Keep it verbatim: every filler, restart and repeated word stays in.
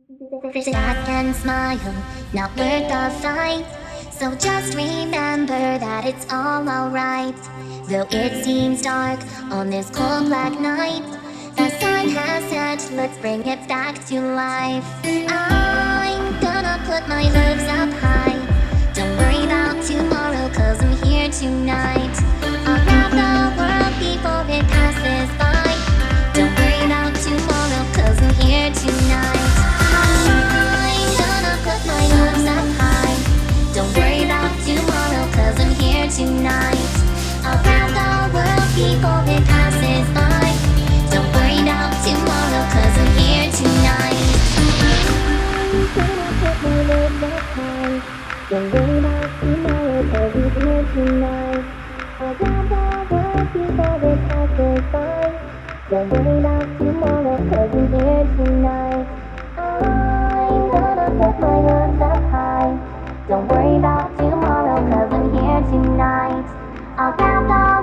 Fish that can smile, not worth the fight. So just remember that it's all alright. Though it seems dark on this cold black night, the sun has set, let's bring it back to life. I'm gonna put my hopes up high. Don't worry about tomorrow, cause I'm here tonight. I'll grab the world before it passes by. Don't worry about tomorrow, cause I'm here tonight. I'm gonna put my hopes up high. Don't worry about tomorrow, cause I'm here tonight. I'll grab the world before it passes by. Don't worry about tomorrow, cause I'm here tonight. I'm gonna put my hopes up high. Don't worry about tomorrow, cause I'm here tonight. I'll grab the world before it passes by. Don't worry about tomorrow, cause I'm here tonight. I'm gonna put my hopes up high. Don't worry about tomorrow, cause I'm here tonight. I'll grab the